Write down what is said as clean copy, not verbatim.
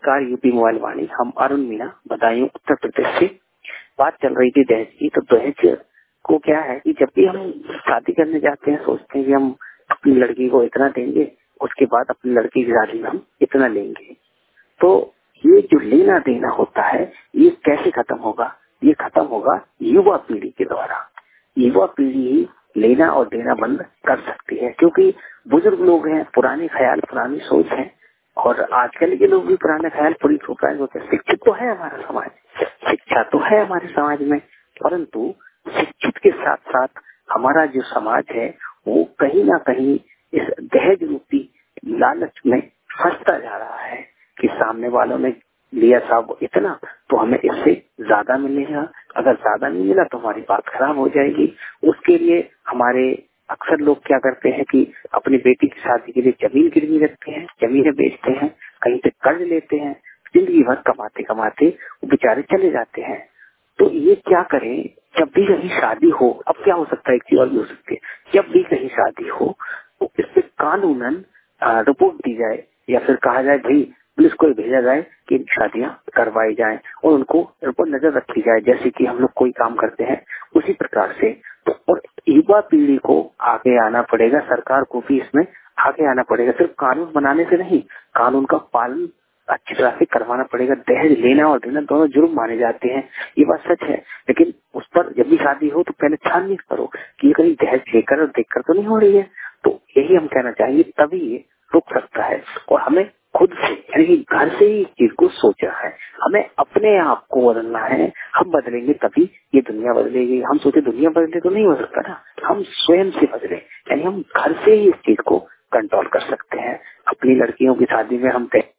नमस्कार, UP mobile वाणी। हम अरुण मीना, बदायूं, उत्तर प्रदेश से। बात चल रही थी दहेज की। तो दहेज को क्या है कि जब भी हम शादी करने जाते हैं सोचते हैं कि हम अपनी लड़की को इतना देंगे, उसके बाद अपनी लड़की की शादी में हम इतना लेंगे। तो ये जो लेना देना होता है ये कैसे खत्म होगा? ये खत्म होगा युवा पीढ़ी के द्वारा। युवा पीढ़ी ही लेना और देना बंद कर सकती है, क्योंकि बुजुर्ग लोग हैं, पुराने ख्याल, पुरानी सोच है, और आजकल के लोग भी पुराने ख्याल, पूरी पुरानी सोच है। शिक्षित तो है हमारा समाज, शिक्षा तो है हमारे समाज में, परंतु शिक्षित के साथ साथ हमारा जो समाज है वो कहीं ना कहीं इस दहेज रूपी लालच में फंसता जा रहा है कि सामने वालों ने लिया साहब इतना, तो हमें इससे ज्यादा मिलेगा, अगर ज्यादा नहीं मिला तो हमारी बात खराब हो जाएगी। उसके लिए हमारे अक्सर लोग क्या करते हैं कि अपनी बेटी की शादी के लिए जमीन गिरवी रखते हैं, जमीनें बेचते हैं, कहीं से कर्ज लेते हैं, जिंदगी भर कमाते कमाते वो बेचारे चले जाते हैं। तो ये क्या करें, जब भी कहीं शादी हो, अब क्या हो सकता है, एक चीज और भी हो सकती है, जब भी कहीं शादी हो तो इस पे कानूनन रिपोर्ट दी जाए, या फिर कहा जाए भाई पुलिस को भेजा जाए कि शादियां करवाई जाएं और उनको ऊपर नजर रखी जाए, जैसे कि हम लोग कोई काम करते हैं उसी प्रकार से। तो और युवा पीढ़ी को आगे आना पड़ेगा, सरकार को भी इसमें आगे आना पड़ेगा। सिर्फ कानून बनाने से नहीं, कानून का पालन अच्छी तरह से करवाना पड़ेगा। दहेज लेना और देना दोनों जुर्म माने जाते हैं, ये बात सच है, लेकिन उस पर जब भी शादी हो तो पहले छानबीन करो कि ये कहीं दहेज लेकर और देखकर तो नहीं हो रही है। तो यही हम कहना चाहेंगे, तभी ये रुक सकता है। और हमें खुद से, यानी कि घर से ही इस चीज को सोचा है, हमें अपने आप को बदलना है। हम बदलेंगे तभी ये दुनिया बदलेगी। हम सोचे दुनिया बदले तो नहीं हो सकता ना, हम स्वयं से बदले, यानी हम घर से ही इस चीज को कंट्रोल कर सकते हैं। अपनी लड़कियों की शादी में हम